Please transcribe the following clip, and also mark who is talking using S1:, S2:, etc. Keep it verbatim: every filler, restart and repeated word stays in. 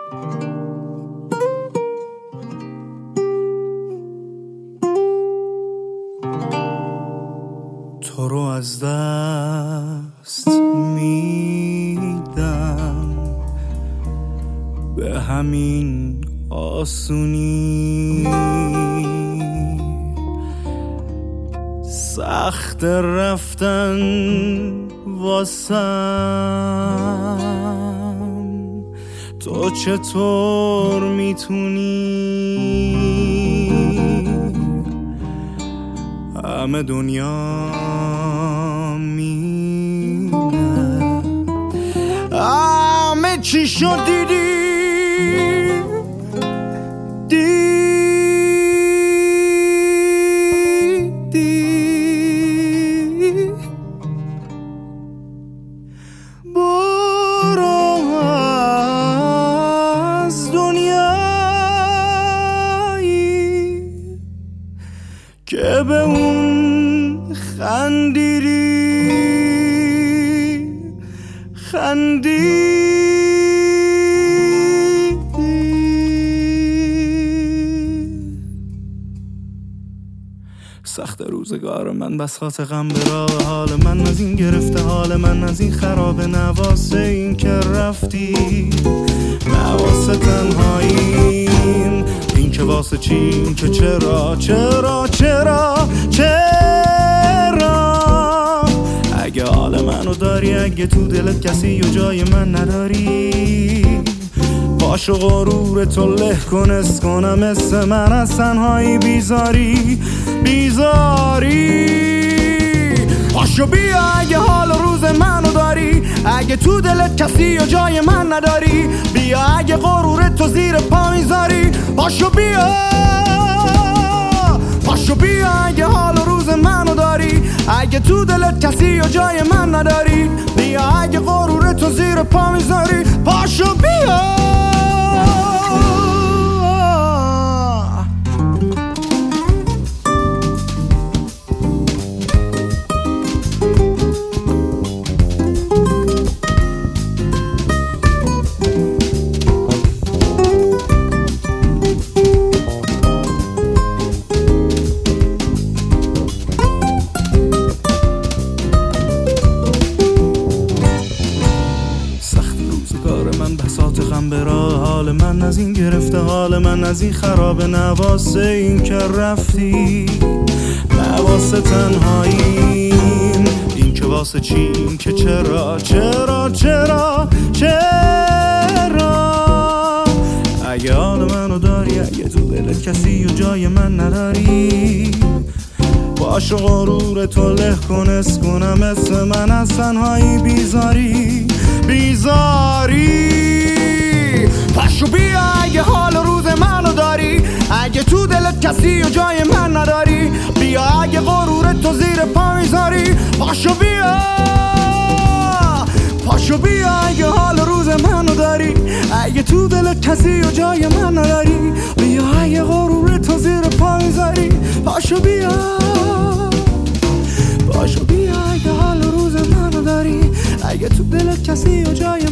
S1: تو رو از دست میدم به همین آسونی، سخت رفتن واسم، تو چطور میتونی همه دنیا مینه، همه چی شد دیدی دیدی، برو از دنیایی که به اون خندیدی خندیدی. سخت روزگار من بساط غم به راه، حال من از این گرفته، حال من از این خراب، نواسه این که رفتی، نواسه تنهاییم، این که واسه چی، این که چرا چرا چرا چرا. اگه حال منو داری، اگه تو دلت کسی و جای من نداری، پاشو غرور تو له کن، اس کنم مثل من از تنهایی بیزاری بیزاری. پاشو بیا اگه حال روز منو داری، اگه تو دلت کسی و جای من نداری، بیا اگه غرور تو زیر پا میذاری. پاشو بیا پاشو بیا اگه حال روز منو داری، اگه تو دلت کسی و جای من نداری، بیا اگه غرور تو زیر پا میذاری. پاشو بیا. بساط غم به راه، حال من از این گرفته، حال من از این خراب، نواسه این که رفتی، نواسه تنهاییم، این که واسه چی، این که چرا چرا چرا چرا. اگه حال منو داری، اگه تو دلت کسی و جای من نداری، پاشو غرور تو له کن، اس کنم مثل من از تنهایی بیزاری بیزاری. پاشو بیا اگه حال روز منو داری، اگه تو دلت کسی و جای من نداری، بیا اگه غرور تو زیر پا میذاری. پاشو بیا پاشو بیا اگه حال روز منو داری، اگه تو دلت کسی و جای من نداری، بیا اگه غرور تو زیر پا میذاری. پاشو بیا پاشو بیا اگه حال روز منو داری، اگه تو دلت کسی و جای